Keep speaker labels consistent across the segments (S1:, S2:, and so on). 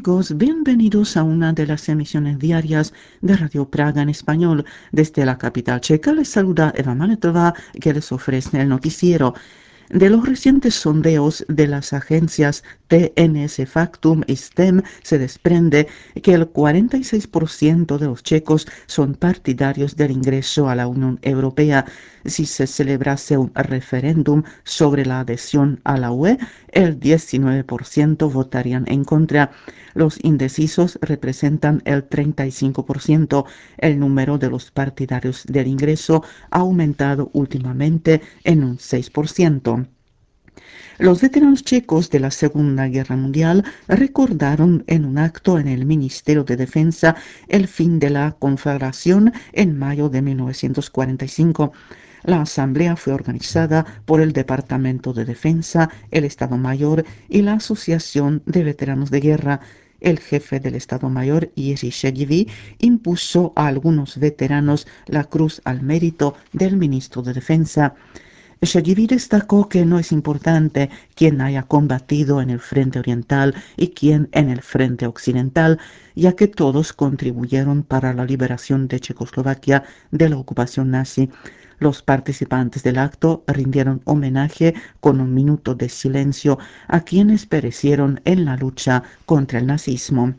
S1: amigos, bienvenidos a una de las emisiones diarias de Radio Praga en español. Desde la capital checa les saluda Eva Manetova, que les ofrece el noticiero. De los recientes sondeos de las agencias TNS Factum y STEM se desprende que el 46% de los checos son partidarios del ingreso a la Unión Europea. Si se celebrase un referéndum sobre la adhesión a la UE, el 19% votarían en contra. Los indecisos representan el 35%. El número de los partidarios del ingreso ha aumentado últimamente en un 6%. Los veteranos checos de la Segunda Guerra Mundial recordaron en un acto en el Ministerio de Defensa el fin de la Confederación en mayo de 1945. La asamblea fue organizada por el Departamento de Defensa, el Estado Mayor y la Asociación de Veteranos de Guerra. El jefe del Estado Mayor, Jiří Šedivý, impuso a algunos veteranos la Cruz al Mérito del Ministro de Defensa. Šedivý destacó que no es importante quién haya combatido en el frente oriental y quién en el frente occidental, ya que todos contribuyeron para la liberación de Checoslovaquia de la ocupación nazi. Los participantes del acto rindieron homenaje con un minuto de silencio a quienes perecieron en la lucha contra el nazismo.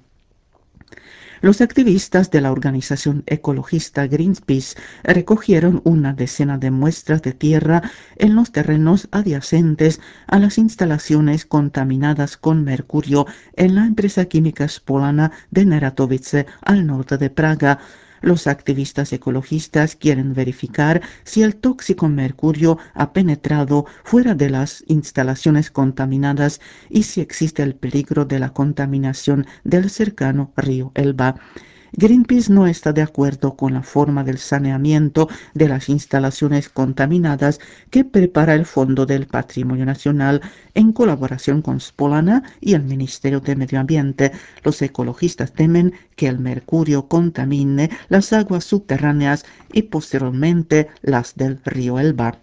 S1: Los activistas de la organización ecologista Greenpeace recogieron una decena de muestras de tierra en los terrenos adyacentes a las instalaciones contaminadas con mercurio en la empresa química spolana de Neratovice, al norte de Praga. Los activistas ecologistas quieren verificar si el tóxico mercurio ha penetrado fuera de las instalaciones contaminadas y si existe el peligro de la contaminación del cercano río Elba. Greenpeace no está de acuerdo con la forma del saneamiento de las instalaciones contaminadas que prepara el Fondo del Patrimonio Nacional en colaboración con Spolana y el Ministerio de Medio Ambiente. Los ecologistas temen que el mercurio contamine las aguas subterráneas y posteriormente las del río Elba.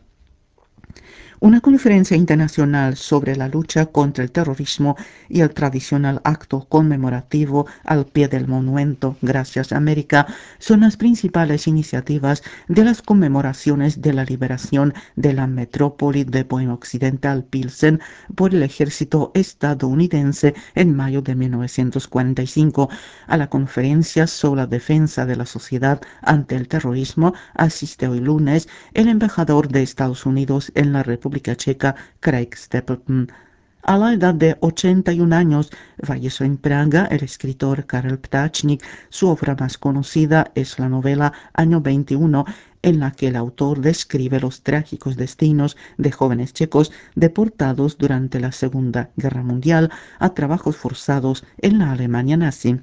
S1: Una conferencia internacional sobre la lucha contra el terrorismo y el tradicional acto conmemorativo al pie del monumento Gracias América son las principales iniciativas de las conmemoraciones de la liberación de la metrópoli de Boeing Occidental Pilsen por el ejército estadounidense en mayo de 1945. A la conferencia sobre la defensa de la sociedad ante el terrorismo asiste hoy lunes el embajador de Estados Unidos en la República Checa, Craig Stapleton. A la edad de 81 años falleció en Praga el escritor Karel Ptáčnik. Su obra más conocida es la novela Año 21, en la que el autor describe los trágicos destinos de jóvenes checos deportados durante la Segunda Guerra Mundial a trabajos forzados en la Alemania nazi.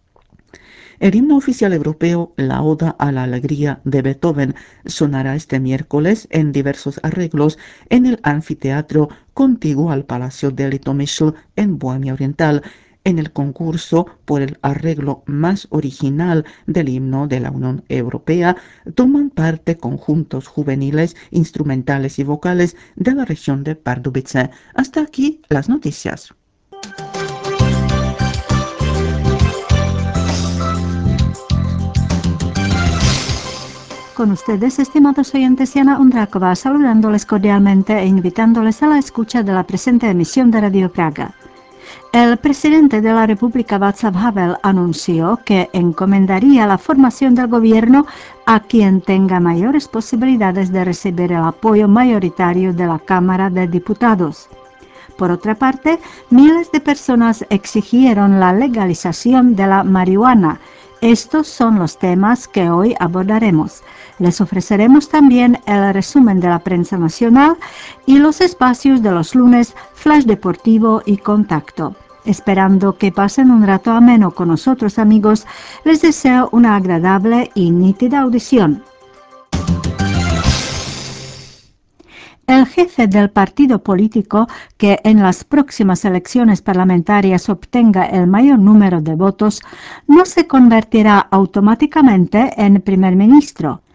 S1: El himno oficial europeo, la Oda a la Alegría de Beethoven, sonará este miércoles en diversos arreglos en el anfiteatro contiguo al Palacio de Litomyšl en Bohemia Oriental, en el concurso por el arreglo más original del himno de la Unión Europea. Toman parte conjuntos juveniles, instrumentales y vocales de la región de Pardubice. Hasta aquí las noticias.
S2: Con ustedes, estimados oyentes, Jana Ondráková, saludándoles cordialmente e invitándoles a la escucha de la presente emisión de Radio Praga. El presidente de la República, Václav Havel, anunció que encomendaría la formación del gobierno a quien tenga mayores posibilidades de recibir el apoyo mayoritario de la Cámara de Diputados. Por otra parte, miles de personas exigieron la legalización de la marihuana. Estos son los temas que hoy abordaremos. Les ofreceremos también el resumen de la prensa nacional y los espacios de los lunes, Flash Deportivo y Contacto. Esperando que pasen un rato ameno con nosotros, amigos, les deseo una agradable y nítida audición. El jefe del partido político que en las próximas elecciones parlamentarias obtenga el mayor número de votos no se convertirá automáticamente en primer ministro.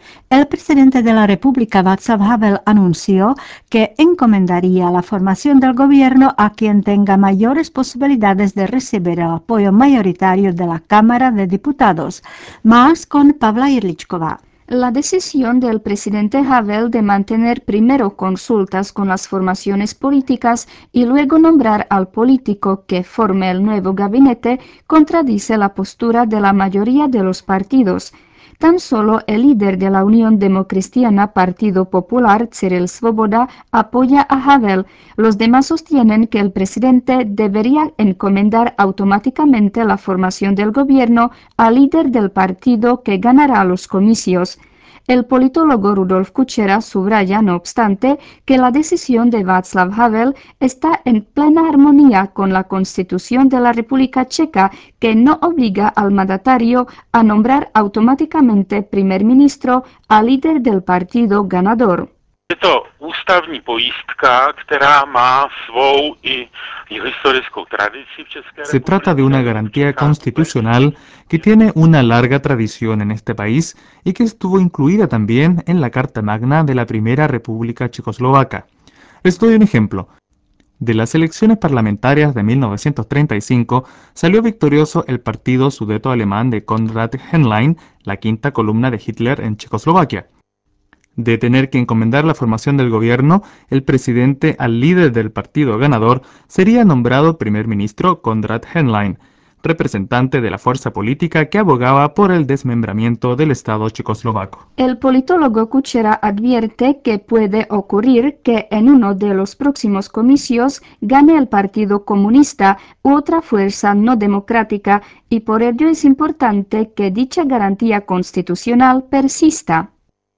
S2: El presidente de la República, Václav Havel, anunció que encomendaría la formación del gobierno a quien tenga mayores posibilidades de recibir el apoyo mayoritario de la Cámara de Diputados. Más con Pavla Yrlichkova.
S3: La decisión del presidente Havel de mantener primero consultas con las formaciones políticas y luego nombrar al político que forme el nuevo gabinete contradice la postura de la mayoría de los partidos. Tan solo el líder de la Unión Democristiana Partido Popular, Cyril Svoboda, apoya a Havel. Los demás sostienen que el presidente debería encomendar automáticamente la formación del gobierno al líder del partido que ganará los comicios. El politólogo Rudolf Kučera subraya, no obstante, que la decisión de Václav Havel está en plena armonía con la Constitución de la República Checa, que no obliga al mandatario a nombrar automáticamente primer ministro al líder del partido ganador.
S4: Je to ústavní pojistka, která má svou i historickou tradici v České republice.
S5: Se trata de una garantía constitucional que tiene una larga tradición en este país y que estuvo incluida también en la Carta Magna de la Primera República Checoslovaca. Les doy un ejemplo. De las elecciones parlamentarias de 1935 salió victorioso el partido sudeto-alemán de Konrad Henlein, la quinta columna de Hitler en Checoslovaquia. De tener que encomendar la formación del gobierno, el presidente al líder del partido ganador sería nombrado primer ministro Konrad Henlein, representante de la fuerza política que abogaba por el desmembramiento del Estado checoslovaco.
S3: El politólogo Kučera advierte que puede ocurrir que en uno de los próximos comicios gane el Partido Comunista u otra fuerza no democrática y por ello es importante que dicha garantía constitucional persista.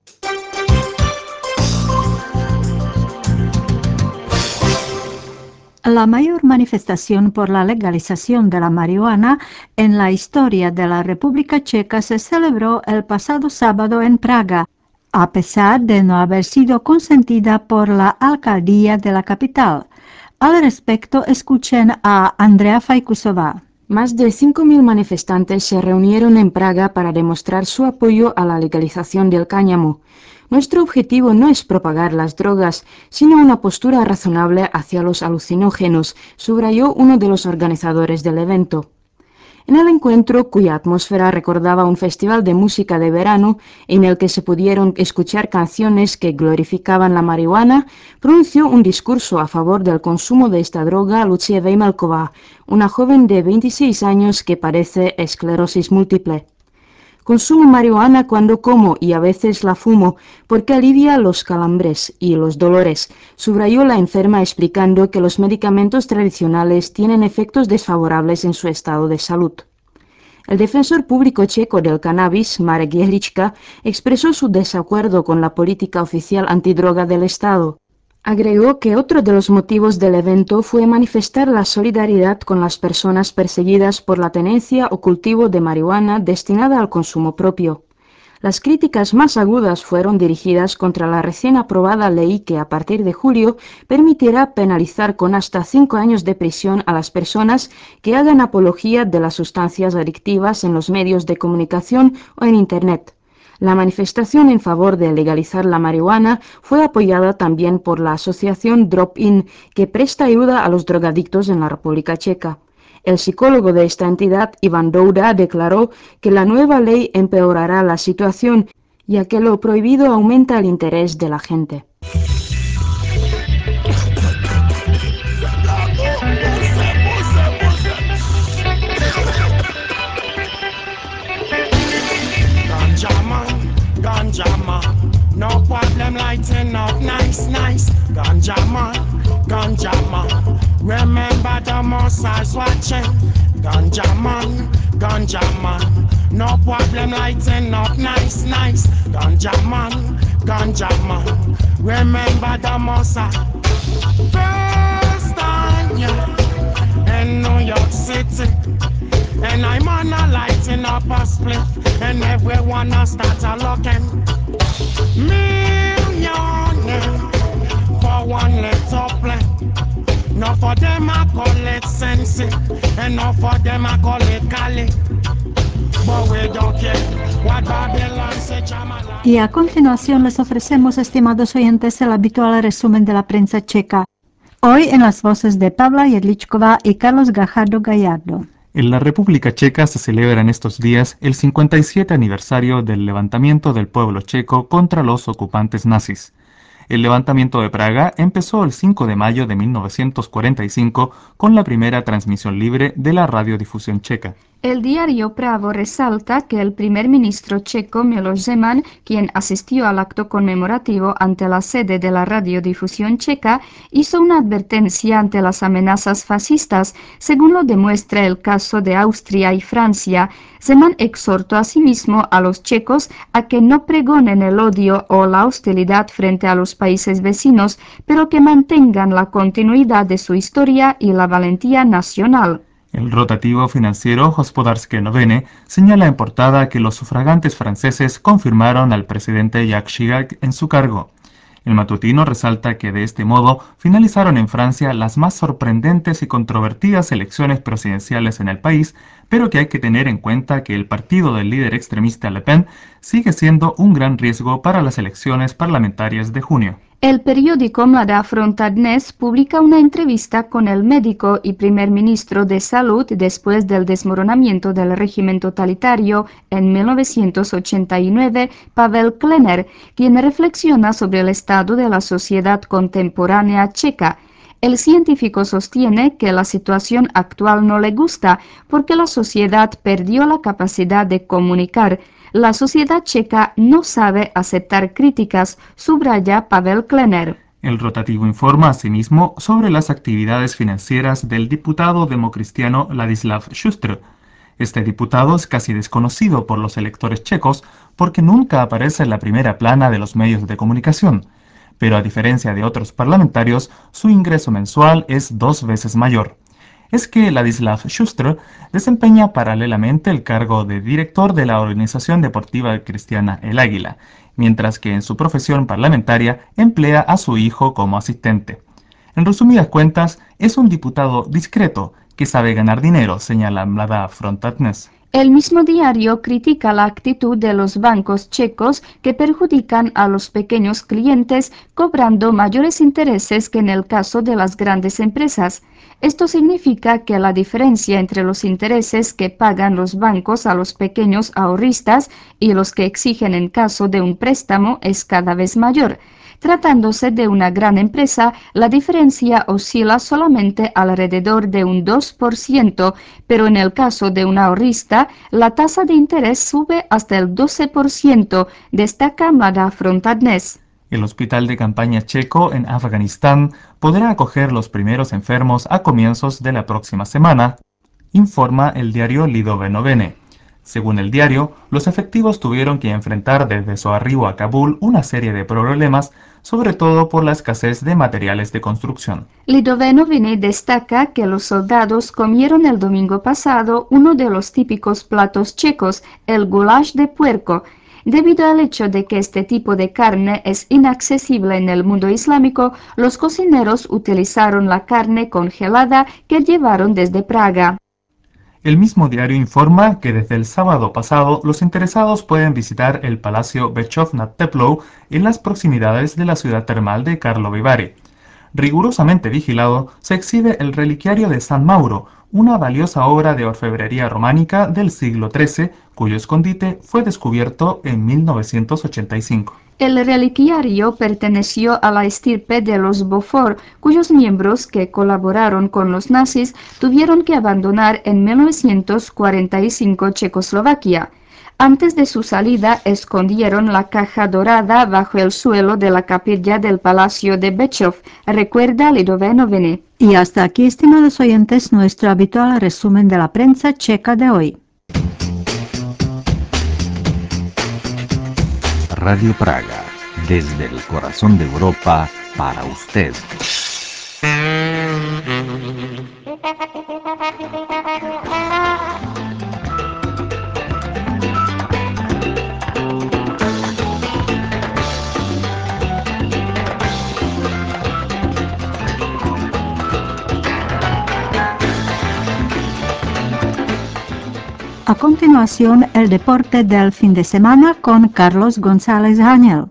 S2: La mayor manifestación por la legalización de la marihuana en la historia de la República Checa se celebró el pasado sábado en Praga, a pesar de no haber sido consentida por la alcaldía de la capital. Al respecto, escuchen a Andrea Fajkusová.
S6: Más de 5.000 manifestantes se reunieron en Praga para demostrar su apoyo a la legalización del cáñamo. Nuestro objetivo no es propagar las drogas, sino una postura razonable hacia los alucinógenos, subrayó uno de los organizadores del evento. En el encuentro, cuya atmósfera recordaba un festival de música de verano en el que se pudieron escuchar canciones que glorificaban la marihuana, pronunció un discurso a favor del consumo de esta droga Lucia Vejmelková, una joven de 26 años que padece esclerosis múltiple. Consumo marihuana cuando como y a veces la fumo porque alivia los calambres y los dolores, subrayó la enferma explicando que los medicamentos tradicionales tienen efectos desfavorables en su estado de salud. El defensor público checo del cannabis, Marek Jehlička, expresó su desacuerdo con la política oficial antidroga del Estado. Agregó que otro de los motivos del evento fue manifestar la solidaridad con las personas perseguidas por la tenencia o cultivo de marihuana destinada al consumo propio. Las críticas más agudas fueron dirigidas contra la recién aprobada ley que a partir de julio permitirá penalizar con hasta 5 años de prisión a las personas que hagan apología de las sustancias adictivas en los medios de comunicación o en Internet. La manifestación en favor de legalizar la marihuana fue apoyada también por la asociación Drop-In, que presta ayuda a los drogadictos en la República Checa. El psicólogo de esta entidad, Ivan Douda, declaró que la nueva ley empeorará la situación, ya que lo prohibido aumenta el interés de la gente.
S7: Ganja man, no problem lighting up, nice, nice. Ganja man, remember the most eyes watching. Ganja man, no problem lighting up, nice, nice. Ganja man, remember the most eyes. First time, yeah, in New York City. And I'm on a lighting up a split, and everyone a start a looking. Million for one little play. No for them I call it sense, and no for them I call it Cali. but we don't care what Babylon say, Jamala.
S2: Y a continuación les ofrecemos, estimados oyentes, el habitual resumen de la prensa checa. Hoy en las voces de Pavla Jedličková y Carlos Gajardo Gallardo.
S5: En la República Checa se celebra en estos días el 57 aniversario del levantamiento del pueblo checo contra los ocupantes nazis. El levantamiento de Praga empezó el 5 de mayo de 1945 con la primera transmisión libre de la radiodifusión checa.
S3: El diario Pravo resalta que el primer ministro checo Miloš Zeman, quien asistió al acto conmemorativo ante la sede de la radiodifusión checa, hizo una advertencia ante las amenazas fascistas, según lo demuestra el caso de Austria y Francia. Zeman exhortó asimismo a los checos a que no pregonen el odio o la hostilidad frente a los países vecinos, pero que mantengan la continuidad de su historia y la valentía nacional.
S5: El rotativo financiero Hospodářské noviny señala en portada que los sufragantes franceses confirmaron al presidente Jacques Chirac en su cargo. El matutino resalta que de este modo finalizaron en Francia las más sorprendentes y controvertidas elecciones presidenciales en el país, pero que hay que tener en cuenta que el partido del líder extremista Le Pen sigue siendo un gran riesgo para las elecciones parlamentarias de junio.
S3: El periódico Mladá Fronta Dnes publica una entrevista con el médico y primer ministro de Salud después del desmoronamiento del régimen totalitario en 1989, Pavel Klener, quien reflexiona sobre el estado de la sociedad contemporánea checa. El científico sostiene que la situación actual no le gusta porque la sociedad perdió la capacidad de comunicar. La sociedad checa no sabe aceptar críticas, subraya Pavel Klener.
S5: El rotativo informa asimismo sobre las actividades financieras del diputado democristiano Ladislav Schuster. Este diputado es casi desconocido por los electores checos porque nunca aparece en la primera plana de los medios de comunicación, pero a diferencia de otros parlamentarios, su ingreso mensual es 2 veces mayor. Es que Ladislav Schuster desempeña paralelamente el cargo de director de la organización deportiva cristiana El Águila, mientras que en su profesión parlamentaria emplea a su hijo como asistente. En resumidas cuentas, es un diputado discreto que sabe ganar dinero, señala Mladá Fronta Dnes.
S3: El mismo diario critica la actitud de los bancos checos que perjudican a los pequeños clientes cobrando mayores intereses que en el caso de las grandes empresas. Esto significa que la diferencia entre los intereses que pagan los bancos a los pequeños ahorristas y los que exigen en caso de un préstamo es cada vez mayor. Tratándose de una gran empresa, la diferencia oscila solamente alrededor de un 2%, pero en el caso de un ahorrista, la tasa de interés sube hasta el 12%, destaca Mladá Fronta Dnes.
S5: El hospital de campaña checo en Afganistán podrá acoger los primeros enfermos a comienzos de la próxima semana, informa el diario Lidové Noviny. Según el diario, los efectivos tuvieron que enfrentar desde su arribo a Kabul una serie de problemas, sobre todo por la escasez de materiales de construcción.
S3: Lidové Noviny destaca que los soldados comieron el domingo pasado uno de los típicos platos checos, el goulash de puerco. Debido al hecho de que este tipo de carne es inaccesible en el mundo islámico, los cocineros utilizaron la carne congelada que llevaron desde Praga.
S5: El mismo diario informa que desde el sábado pasado los interesados pueden visitar el Palacio Bečov nad Teplou en las proximidades de la ciudad termal de Karlovy Vary. Rigurosamente vigilado se exhibe el reliquiario de San Mauro, una valiosa obra de orfebrería románica del siglo XIII, cuyo escondite fue descubierto en 1985.
S3: El reliquiario perteneció a la estirpe de los Beaufort, cuyos miembros que colaboraron con los nazis tuvieron que abandonar en 1945 Checoslovaquia. Antes de su salida escondieron la caja dorada bajo el suelo de la capilla del Palacio de Bečov, recuerda Lidové Noviny.
S2: Y hasta aquí, estimados oyentes, nuestro habitual resumen de la prensa checa de hoy.
S8: Radio Praga, desde el corazón de Europa, para usted.
S2: A continuación, el deporte del fin de semana con Carlos González Ángel.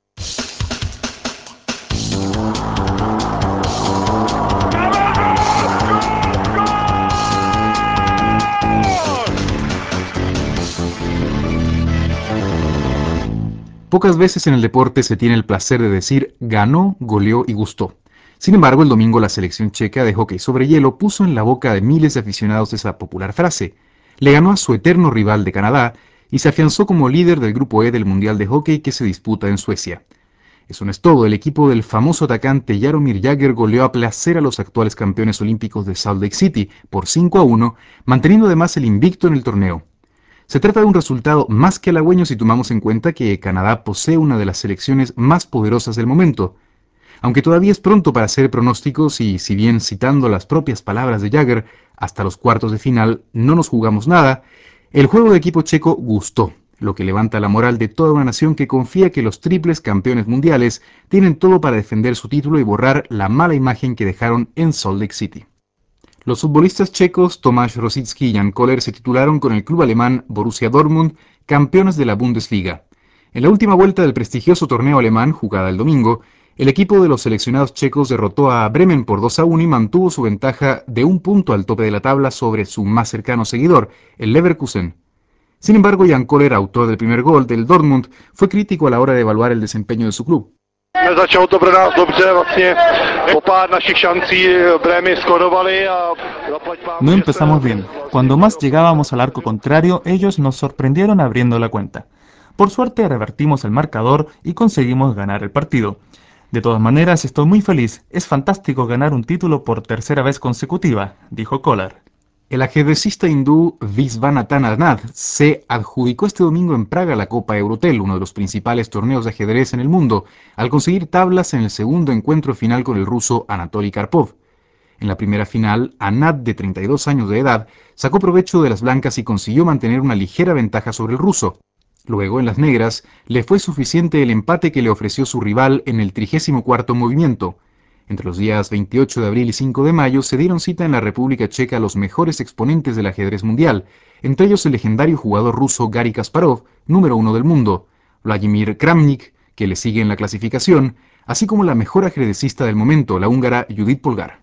S9: Pocas veces en el deporte se tiene el placer de decir ganó, goleó y gustó. Sin embargo, el domingo la selección checa de hockey sobre hielo puso en la boca de miles de aficionados esa popular frase. Le ganó a su eterno rival de Canadá y se afianzó como líder del grupo E del Mundial de Hockey que se disputa en Suecia. Eso no es todo, el equipo del famoso atacante Jaromir Jagr goleó a placer a los actuales campeones olímpicos de Salt Lake City por 5-1, manteniendo además el invicto en el torneo. Se trata de un resultado más que halagüeño si tomamos en cuenta que Canadá posee una de las selecciones más poderosas del momento. Aunque todavía es pronto para hacer pronósticos y, si bien citando las propias palabras de Jagr, hasta los cuartos de final no nos jugamos nada, el juego de equipo checo gustó, lo que levanta la moral de toda una nación que confía que los triples campeones mundiales tienen todo para defender su título y borrar la mala imagen que dejaron en Salt Lake City. Los futbolistas checos Tomáš Rosický y Jan Koller se titularon con el club alemán Borussia Dortmund, campeones de la Bundesliga. En la última vuelta del prestigioso torneo alemán, jugada el domingo, el equipo de los seleccionados checos derrotó a Bremen por 2-1 y mantuvo su ventaja de un punto al tope de la tabla sobre su más cercano seguidor, el Leverkusen. Sin embargo, Jan Koller, autor del primer gol del Dortmund, fue crítico a la hora de evaluar el desempeño de su club.
S10: Nezačalo to pro nás dobře, vlastně po pár našich šancí Brémy skorovali a zaplať pánbůh,
S5: No empezamos bien. Cuando más llegábamos al arco contrario, ellos nos sorprendieron abriendo la cuenta. Por suerte revertimos el marcador y conseguimos ganar el partido. De todas maneras, estoy muy feliz. Es fantástico ganar un título por tercera vez consecutiva, dijo Koller.
S9: El ajedrecista hindú Viswanathan Anand se adjudicó este domingo en Praga la Copa Eurotel, uno de los principales torneos de ajedrez en el mundo, al conseguir tablas en el segundo encuentro final con el ruso Anatoly Karpov. En la primera final, Anand, de 32 años de edad, sacó provecho de las blancas y consiguió mantener una ligera ventaja sobre el ruso. Luego, en las negras, le fue suficiente el empate que le ofreció su rival en el 34º movimiento. Entre los días 28 de abril y 5 de mayo se dieron cita en la República Checa los mejores exponentes del ajedrez mundial, entre ellos el legendario jugador ruso Garry Kasparov, número 1 del mundo, Vladimir Kramnik, que le sigue en la clasificación, así como la mejor ajedrecista del momento, la húngara Judith Polgar.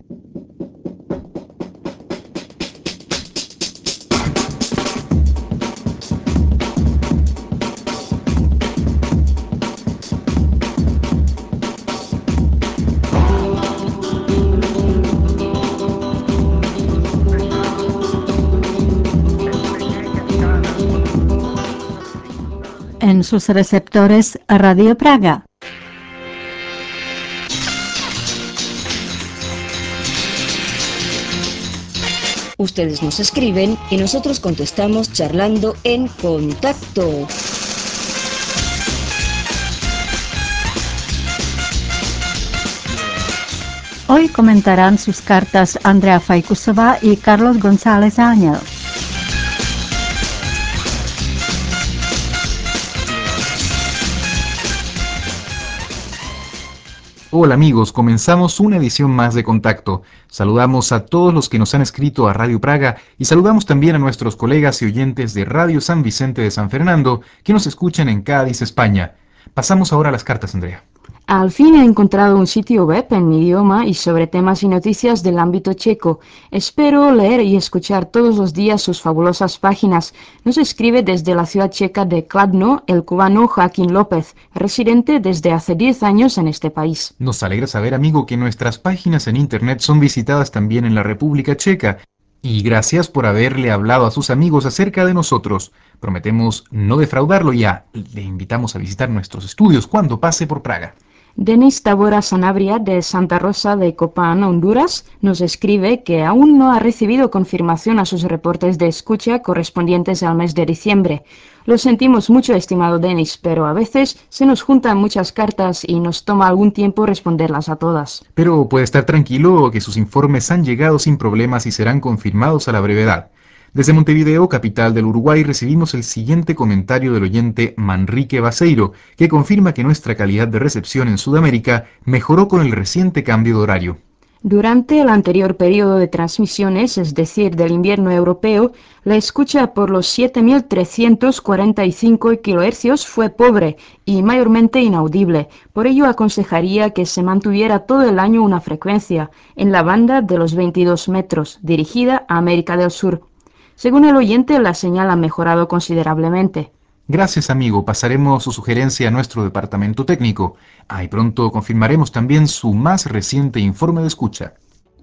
S2: En sus receptores, Radio Praga.
S11: Ustedes nos escriben y nosotros contestamos charlando en contacto.
S2: Hoy comentarán sus cartas Andrea Fajkusová y Carlos González Ángel.
S9: Hola amigos, comenzamos una edición más de Contacto. Saludamos a todos los que nos han escrito a Radio Praga y saludamos también a nuestros colegas y oyentes de Radio San Vicente de San Fernando que nos escuchan en Cádiz, España. Pasamos ahora a las cartas, Andrea.
S6: Al fin he encontrado un sitio web en mi idioma y sobre temas y noticias del ámbito checo. Espero leer y escuchar todos los días sus fabulosas páginas. Nos escribe desde la ciudad checa de Kladno el cubano Joaquín López, residente desde hace 10 años en este país.
S9: Nos alegra saber, amigo, que nuestras páginas en internet son visitadas también en la República Checa. Y gracias por haberle hablado a sus amigos acerca de nosotros. Prometemos no defraudarlo ya. Le invitamos a visitar nuestros estudios cuando pase por Praga.
S6: Denis Tabora Sanabria, de Santa Rosa de Copán, Honduras, nos escribe que aún no ha recibido confirmación a sus reportes de escucha correspondientes al mes de diciembre. Lo sentimos mucho, estimado Denis, pero a veces se nos juntan muchas cartas y nos toma algún tiempo responderlas a todas.
S9: Pero puede estar tranquilo que sus informes han llegado sin problemas y serán confirmados a la brevedad. Desde Montevideo, capital del Uruguay, recibimos el siguiente comentario del oyente Manrique Baseiro, que confirma que nuestra calidad de recepción en Sudamérica mejoró con el reciente cambio de horario.
S6: Durante el anterior periodo de transmisiones, es decir, del invierno europeo, la escucha por los 7.345 kHz fue pobre y mayormente inaudible. Por ello aconsejaría que se mantuviera todo el año una frecuencia en la banda de los 22 metros, dirigida a América del Sur. Según el oyente, la señal ha mejorado considerablemente.
S9: Gracias, amigo. Pasaremos su sugerencia a nuestro departamento técnico. Y pronto confirmaremos también su más reciente informe de escucha.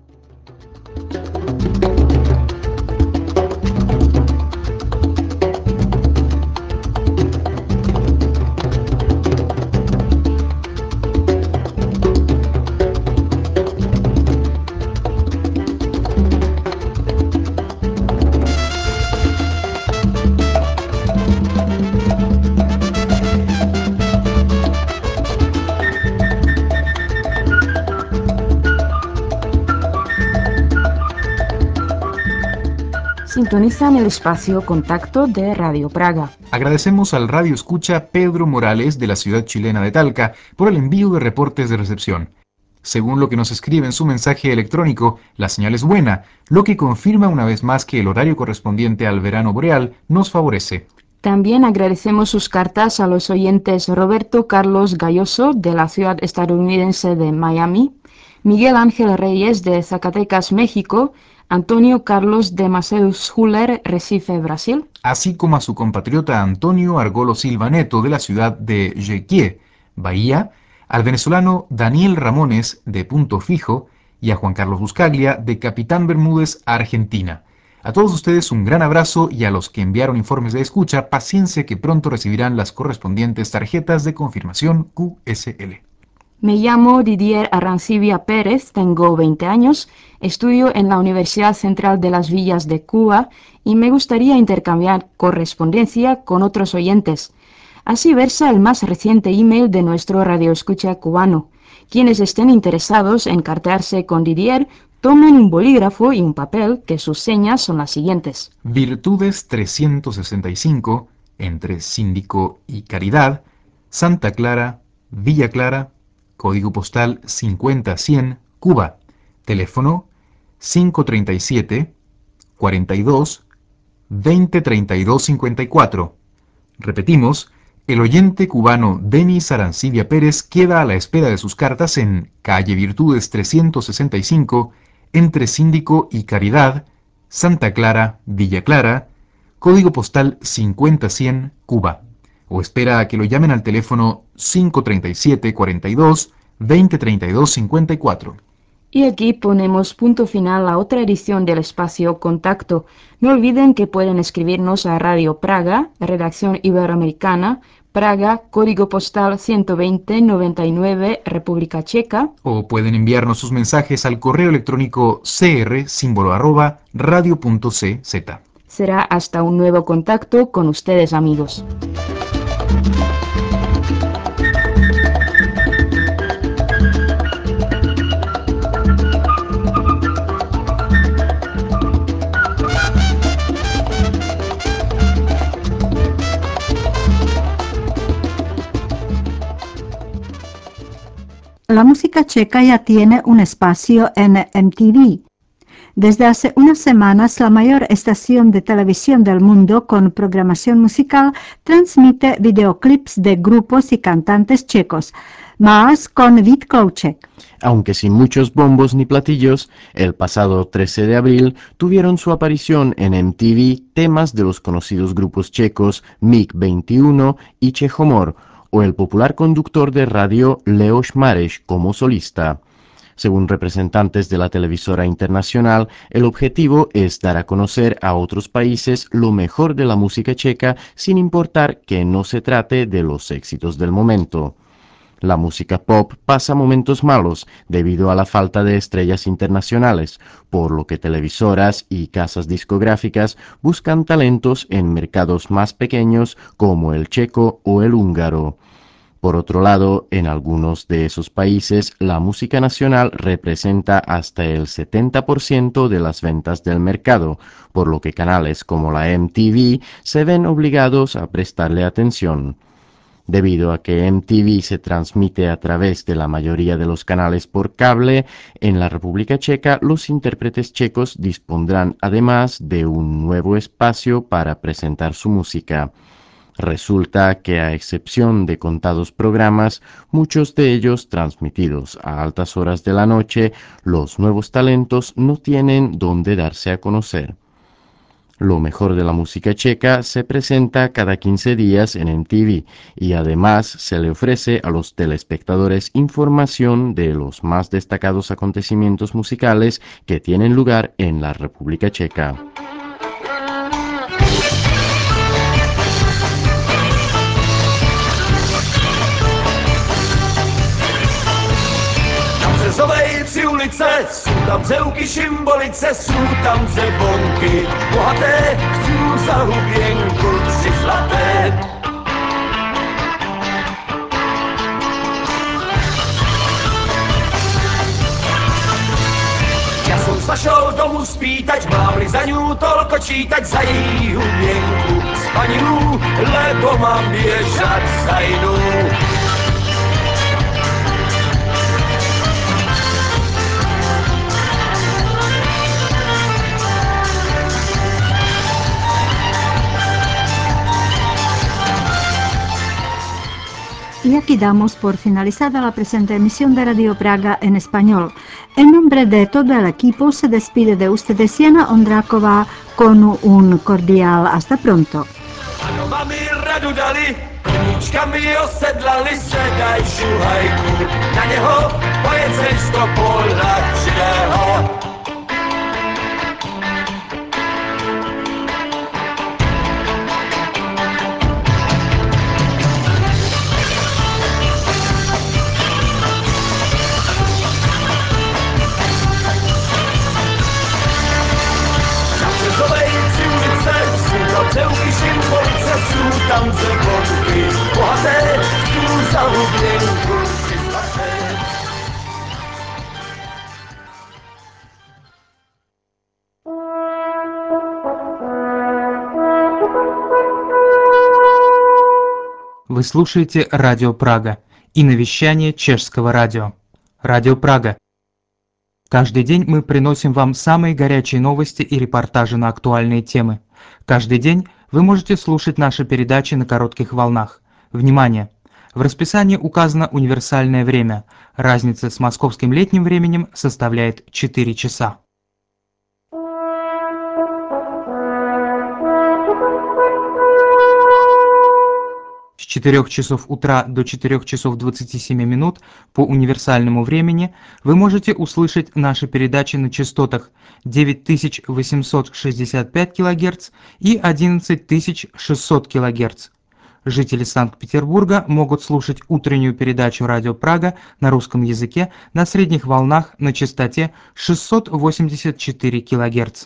S6: Sintonizan el espacio Contacto de Radio Praga.
S9: Agradecemos al radio escucha Pedro Morales de la ciudad chilena de Talca por el envío de reportes de recepción. Según lo que nos escribe en su mensaje electrónico, la señal es buena, lo que confirma una vez más que el horario correspondiente al verano boreal nos favorece.
S6: También agradecemos sus cartas a los oyentes Roberto Carlos Galloso de la ciudad estadounidense de Miami, Miguel Ángel Reyes de Zacatecas, México, Antonio Carlos de Maceus Huller, Recife, Brasil,
S9: así como a su compatriota Antonio Argolo Silva Neto de la ciudad de Jequié, Bahía, al venezolano Daniel Ramones de Punto Fijo y a Juan Carlos Buscaglia de Capitán Bermúdez, Argentina. A todos ustedes un gran abrazo y a los que enviaron informes de escucha, paciencia que pronto recibirán las correspondientes tarjetas de confirmación QSL.
S6: Me llamo Didier Arancibia Pérez, tengo 20 años, estudio en la Universidad Central de las Villas de Cuba y me gustaría intercambiar correspondencia con otros oyentes. Así versa el más reciente email de nuestro radioescucha cubano. Quienes estén interesados en cartearse con Didier, tomen un bolígrafo y un papel, que sus señas son las siguientes.
S9: Virtudes 365, entre Síndico y Caridad, Santa Clara, Villa Clara, código postal 50100, Cuba, teléfono 537 42 20 32 54. Repetimos, el oyente cubano Denis Arancibia Pérez queda a la espera de sus cartas en calle Virtudes 365, entre Síndico y Caridad, Santa Clara, Villa Clara, código postal 50100, Cuba. O espera a que lo llamen al teléfono 537 42 20 32 54.
S6: Y aquí ponemos punto final a otra edición del espacio Contacto. No olviden que pueden escribirnos a Radio Praga, redacción iberoamericana, Praga, código postal 12099, República Checa.
S9: O pueden enviarnos sus mensajes al correo electrónico cr@radio.cz.
S6: Será hasta un nuevo contacto con ustedes, amigos.
S2: La música checa ya tiene un espacio en MTV. Desde hace unas semanas, la mayor estación de televisión del mundo con programación musical transmite videoclips de grupos y cantantes checos, más con Vít Kouček.
S12: Aunque sin muchos bombos ni platillos, el pasado 13 de abril tuvieron su aparición en MTV temas de los conocidos grupos checos MiG-21 y Čechomor, o el popular conductor de radio Leoš Mareš como solista. Según representantes de la televisora internacional, el objetivo es dar a conocer a otros países lo mejor de la música checa sin importar que no se trate de los éxitos del momento. La música pop pasa momentos malos debido a la falta de estrellas internacionales, por lo que televisoras y casas discográficas buscan talentos en mercados más pequeños como el checo o el húngaro. Por otro lado, en algunos de esos países, la música nacional representa hasta el 70% de las ventas del mercado, por lo que canales como la MTV se ven obligados a prestarle atención. Debido a que MTV se transmite a través de la mayoría de los canales por cable, en la República Checa los intérpretes checos dispondrán además de un nuevo espacio para presentar su música. Resulta que a excepción de contados programas, muchos de ellos transmitidos a altas horas de la noche, los nuevos talentos no tienen dónde darse a conocer. Lo mejor de la música checa se presenta cada 15 días en MTV y además se le ofrece a los telespectadores información de los más destacados acontecimientos musicales que tienen lugar en la República Checa.
S13: Zovejci ulice, jsou tam zeuky šimbolice, jsou tam zebonky bohaté, chci za huběnku 3 zlaté. Ja som zašel domů spýtať, mám-li za ňu toľko čítať, za její huběnku spaninu, lebo mám běžať za jinou.
S2: Y aquí damos por finalizada la presente emisión de Radio Praga en español. En nombre de todo el equipo se despide de ustedes Jana Ondráková con un cordial hasta pronto.
S13: Ano, mami radu dali, koníčkami osedlali, sedaj šuhajku na něho, pojeceň to polačného. Zeuky šimbolice, jsou tam zebonky bohaté, chci za huběnku 3 zlaté.
S5: Вы слушаете Радио Прага и навещание чешского радио. Радио Прага. Каждый день мы приносим вам самые горячие новости и репортажи на актуальные темы. Каждый день вы можете слушать наши передачи на коротких волнах. Внимание! В расписании указано универсальное время. Разница с московским летним временем составляет 4 часа. С 4 часов утра до 4 часов 27 минут по универсальному времени вы можете услышать наши передачи на частотах 9865 кГц и 11600 кГц. Жители Санкт-Петербурга могут слушать утреннюю передачу Радио Прага на русском языке на средних волнах на частоте 684 кГц.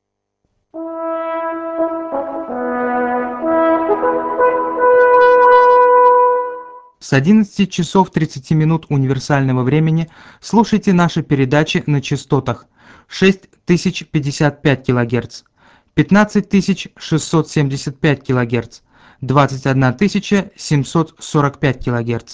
S5: С 11 часов 30 минут универсального времени слушайте наши передачи на частотах 6055 кГц, 15675 кГц, 21745 кГц.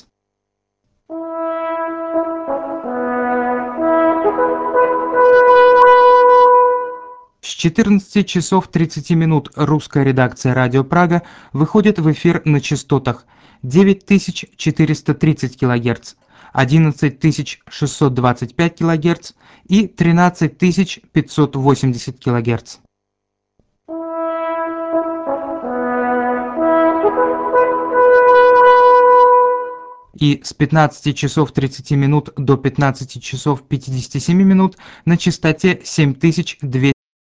S5: С 14 часов 30 минут русская редакция Радио Прага выходит в эфир на частотах 9430 кГц, 11625 кГц и 13580 кГц. И с 15 часов 30 минут до 15 часов 57 минут на частоте 7200